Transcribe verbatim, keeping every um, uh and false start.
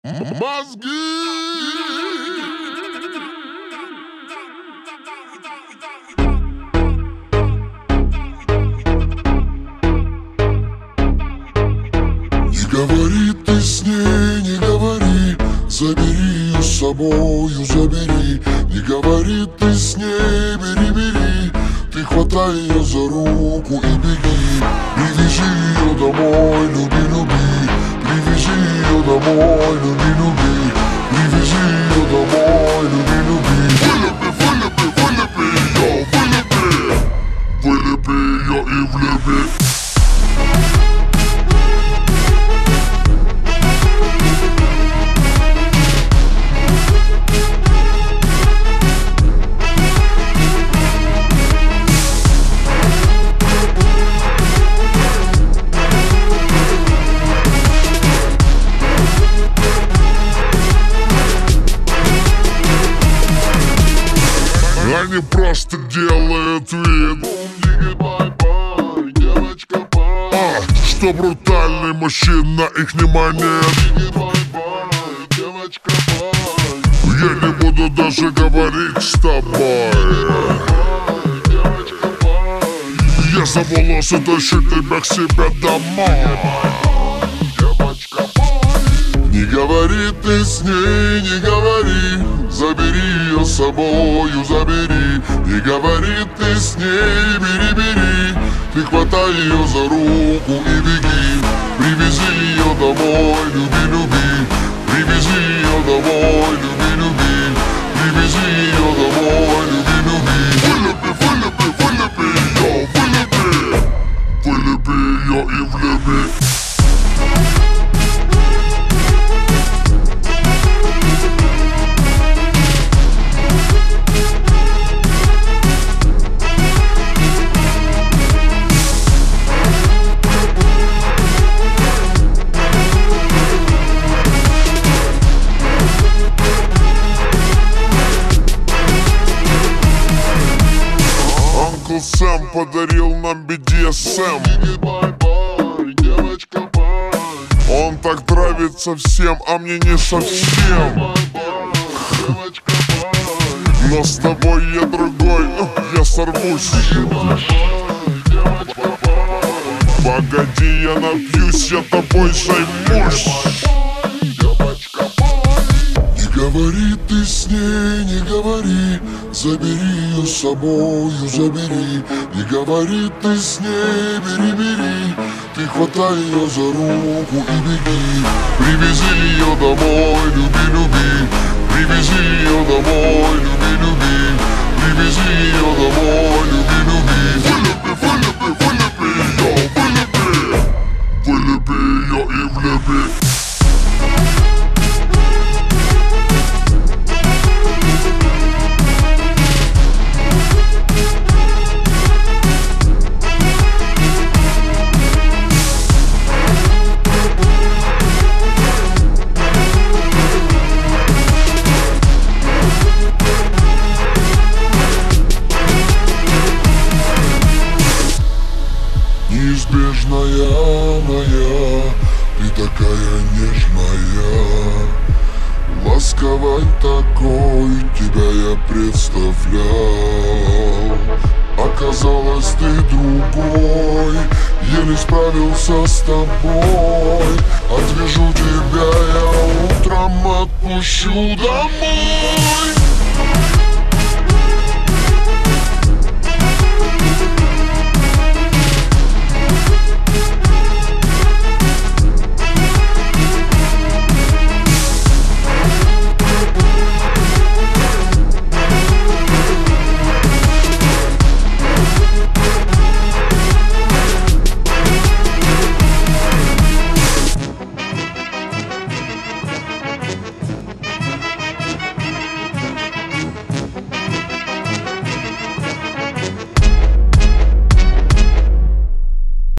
Мозги! Не говори ты с ней, не говори, забери ее с собою, забери. Не говори ты с ней, бери, бери, ты хватай ее за руку и беги. Привези ее домой, люби, люби, привези ее домой, люби, люби, привези ее домой, люби, люби. Вылюби, вылюби, вылюби ее, вылюби, вылюби ее и влюби. Они просто делают вид, а, что брутальный мужчина их не манит. Я не буду даже говорить с тобой. Я за волосы тащу тебя к себе домой. Не говори ты с ней, не говори, забери ее с собою, забери. Не говори ты с ней, бери, бери, ты хватай ее за руку и беги. Привези ее домой, люби, люби, привези ее домой, люби, люби, привези ее домой, люби, люби. Вылюби, вылюби, вылюби ее, вылюби, вылюби ее и влюби. Сэм подарил нам би ди эс эм. Он так нравится всем, а мне не совсем. Но с тобой я другой, я сорвусь. Погоди, я напьюсь, я тобой займусь. Не говори ты с ней, не говори, забери ее с собою, забери. Не говори ты с ней, бери, бери, ты хватай ее за руку и беги. Привези ее домой, люби, люби, привези ее домой, люби, люби, привези ее домой, люби, люби. Вылюби, вылюби, вылюби ее, вылюби, вылюби ее и влюби. Неизбежная моя, ты такая нежная, ласковой такой тебя я представлял. Оказалось, ты другой, еле справился с тобой. Отвяжу тебя я утром, отпущу домой.